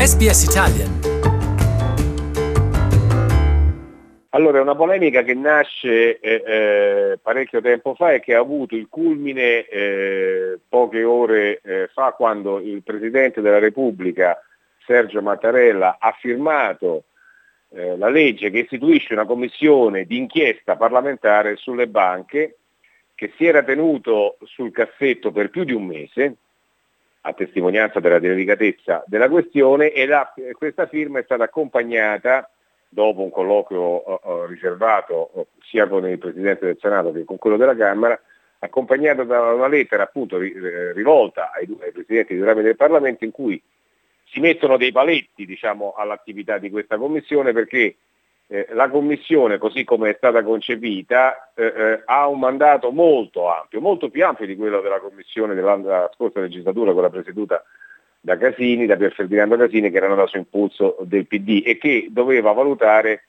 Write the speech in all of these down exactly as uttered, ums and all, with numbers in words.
S B S Italian. Allora, è una polemica che nasce eh, eh, parecchio tempo fa e che ha avuto il culmine eh, poche ore eh, fa, quando il Presidente della Repubblica, Sergio Mattarella, ha firmato eh, la legge che istituisce una commissione di inchiesta parlamentare sulle banche, che si era tenuto sul cassetto per più di un mese, a testimonianza della delicatezza della questione, e la, questa firma è stata accompagnata, dopo un colloquio uh, riservato uh, sia con il Presidente del Senato che con quello della Camera, accompagnata da una lettera appunto ri, rivolta ai, ai Presidenti dei rami del Parlamento, in cui si mettono dei paletti, diciamo, all'attività di questa Commissione, perché eh, la Commissione, così come è stata concepita, eh, eh, ha un mandato molto ampio, molto più ampio di quello della Commissione della scorsa legislatura, quella presieduta da Casini, da Pier Ferdinando Casini, che era nata su impulso del P D e che doveva valutare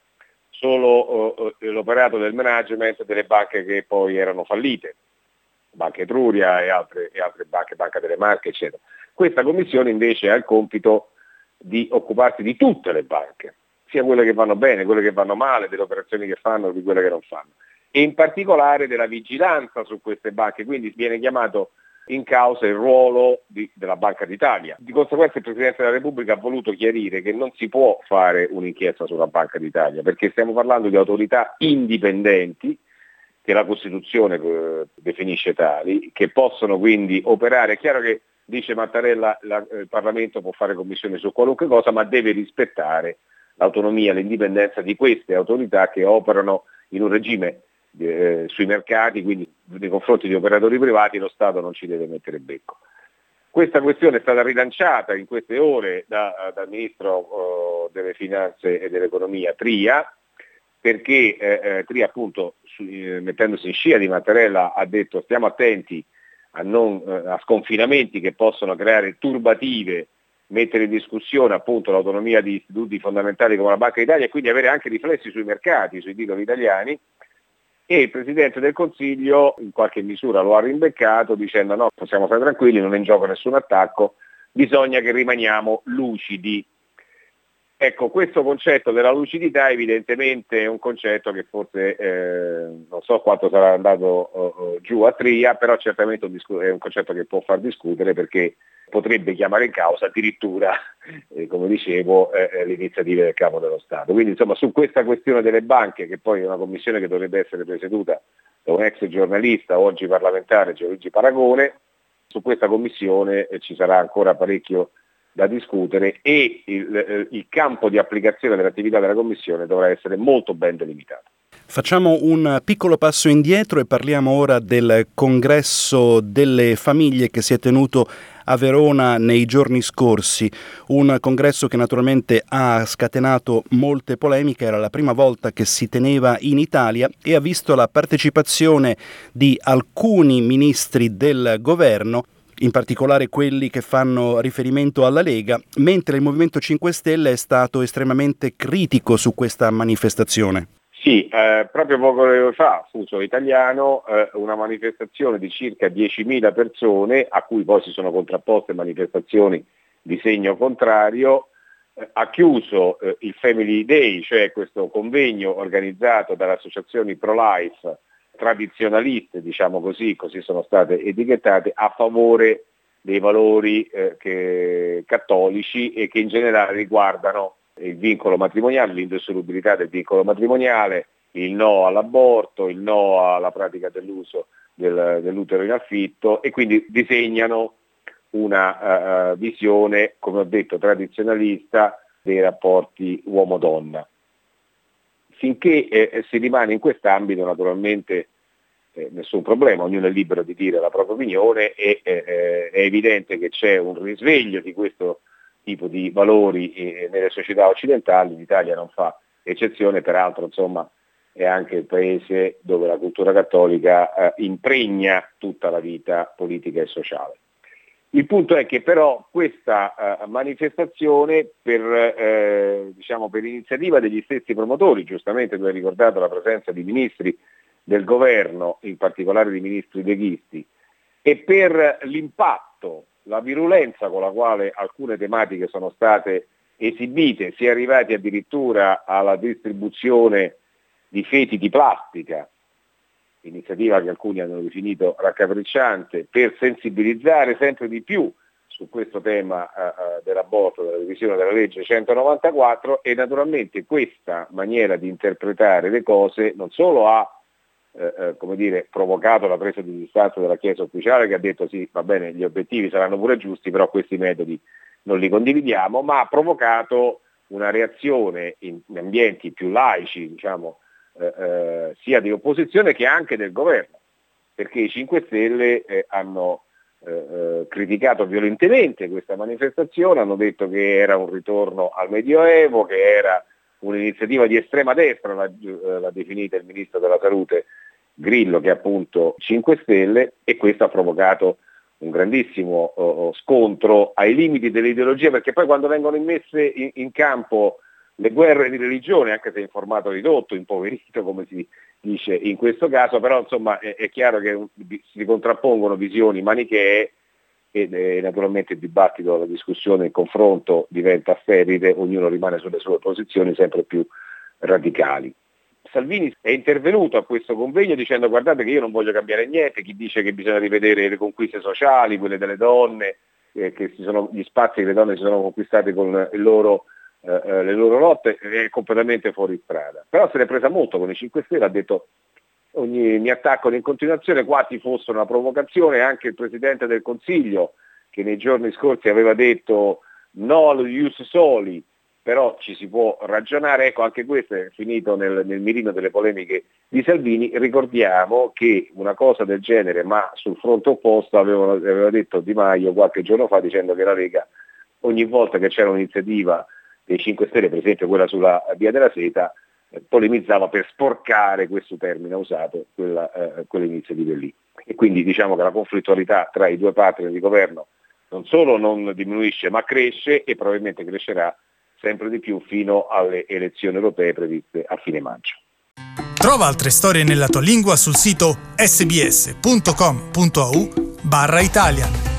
solo uh, l'operato del management delle banche che poi erano fallite, Banca Etruria e altre, e altre banche, Banca delle Marche, eccetera. Questa commissione invece ha il compito di occuparsi di tutte le banche, sia quelle che vanno bene, quelle che vanno male, delle operazioni che fanno e di quelle che non fanno, e in particolare della vigilanza su queste banche. Quindi viene chiamato in causa il ruolo di, della Banca d'Italia. Di conseguenza il Presidente della Repubblica ha voluto chiarire che non si può fare un'inchiesta sulla Banca d'Italia, perché stiamo parlando di autorità indipendenti, che la Costituzione eh, definisce tali, che possono quindi operare. È chiaro che, dice Mattarella, la, il Parlamento può fare commissioni su qualunque cosa, ma deve rispettare l'autonomia, l'indipendenza di queste autorità che operano in un regime Eh, sui mercati, quindi nei confronti di operatori privati lo Stato non ci deve mettere becco. Questa questione è stata rilanciata in queste ore da, dal Ministro uh, delle Finanze e dell'Economia Tria, perché eh, eh, Tria appunto su, eh, mettendosi in scia di Mattarella ha detto stiamo attenti a, non, eh, a sconfinamenti che possono creare turbative, mettere in discussione appunto l'autonomia di istituti fondamentali come la Banca d'Italia e quindi avere anche riflessi sui mercati, sui titoli italiani. E il Presidente del Consiglio in qualche misura lo ha rimbeccato dicendo no, possiamo stare tranquilli, non è in gioco nessun attacco, bisogna che rimaniamo lucidi. Ecco, questo concetto della lucidità evidentemente è un concetto che forse eh, non so quanto sarà andato uh, giù a Tria, però certamente è un concetto che può far discutere, perché potrebbe chiamare in causa addirittura, eh, come dicevo, eh, le iniziative del Capo dello Stato. Quindi insomma su questa questione delle banche, che poi è una commissione che dovrebbe essere presieduta da un ex giornalista, oggi parlamentare, Gianluigi Paragone, su questa commissione eh, ci sarà ancora parecchio da discutere e il, il campo di applicazione dell'attività della Commissione dovrà essere molto ben delimitato. Facciamo un piccolo passo indietro e parliamo ora del congresso delle famiglie che si è tenuto a Verona nei giorni scorsi, un congresso che naturalmente ha scatenato molte polemiche. Era la prima volta che si teneva in Italia e ha visto la partecipazione di alcuni ministri del governo, in particolare quelli che fanno riferimento alla Lega, mentre il Movimento cinque Stelle è stato estremamente critico su questa manifestazione. Sì, eh, proprio poco ore fa fu su Italiano eh, una manifestazione di circa diecimila persone, a cui poi si sono contrapposte manifestazioni di segno contrario. Eh, ha chiuso eh, il Family Day, cioè questo convegno organizzato dalle associazioni pro-life tradizionaliste, diciamo così, così sono state etichettate, a favore dei valori eh, che, cattolici e che in generale riguardano il vincolo matrimoniale, l'indissolubilità del vincolo matrimoniale, il no all'aborto, il no alla pratica dell'uso del, dell'utero in affitto, e quindi disegnano una uh, visione, come ho detto, tradizionalista dei rapporti uomo-donna. Finché eh, si rimane in quest'ambito, naturalmente eh, nessun problema, ognuno è libero di dire la propria opinione e eh, è evidente che c'è un risveglio di questo tipo di valori eh, nelle società occidentali. L'Italia non fa eccezione, peraltro insomma è anche il paese dove la cultura cattolica eh, impregna tutta la vita politica e sociale. Il punto è che però questa uh, manifestazione, per, eh, diciamo, per iniziativa degli stessi promotori, giustamente tu hai ricordato la presenza di ministri del governo, in particolare di ministri leghisti, e per l'impatto, la virulenza con la quale alcune tematiche sono state esibite, si è arrivati addirittura alla distribuzione di feti di plastica, iniziativa che alcuni hanno definito raccapricciante, per sensibilizzare sempre di più su questo tema eh, dell'aborto, della revisione della legge centonovantaquattro, e naturalmente questa maniera di interpretare le cose non solo ha eh, eh, come dire, provocato la presa di distanza della Chiesa ufficiale, che ha detto sì, va bene, gli obiettivi saranno pure giusti, però questi metodi non li condividiamo, ma ha provocato una reazione in, in ambienti più laici, diciamo, eh, eh, sia di opposizione che anche del governo, perché i cinque Stelle eh, hanno eh, eh, criticato violentemente questa manifestazione, hanno detto che era un ritorno al Medioevo, che era un'iniziativa di estrema destra, l'ha, eh, l'ha definita il Ministro della Salute Grillo, che è appunto cinque Stelle, e questo ha provocato un grandissimo uh, scontro ai limiti dell'ideologia, perché poi quando vengono immesse in, in campo le guerre di religione, anche se in formato ridotto, impoverito come si dice in questo caso, però insomma è, è chiaro che un, si contrappongono visioni manichee e eh, naturalmente il dibattito, la discussione, il confronto diventa sterile, ognuno rimane sulle sue posizioni sempre più radicali. Salvini è intervenuto a questo convegno dicendo: guardate che io non voglio cambiare niente, chi dice che bisogna rivedere le conquiste sociali, quelle delle donne, eh, che si sono, gli spazi che le donne si sono conquistate con il loro, eh, le loro lotte, è completamente fuori strada. Però se l'è presa molto con i cinque Stelle, ha detto: ogni, mi attaccano in continuazione, quasi fosse una provocazione. Anche il Presidente del Consiglio, che nei giorni scorsi aveva detto no allo ius soli, però ci si può ragionare, ecco, anche questo è finito nel, nel mirino delle polemiche di Salvini. Ricordiamo che una cosa del genere, ma sul fronte opposto, aveva, aveva detto Di Maio qualche giorno fa, dicendo che la Lega, ogni volta che c'era un'iniziativa dei cinque Stelle, per esempio quella sulla Via della Seta, eh, polemizzava per sporcare, questo termine usato, quella, eh, quelle iniziative lì. E quindi diciamo che la conflittualità tra i due partner di governo non solo non diminuisce, ma cresce, e probabilmente crescerà sempre di più fino alle elezioni europee previste a fine maggio. Trova altre storie nella tua lingua sul sito sbs punto com punto a u barra Italia.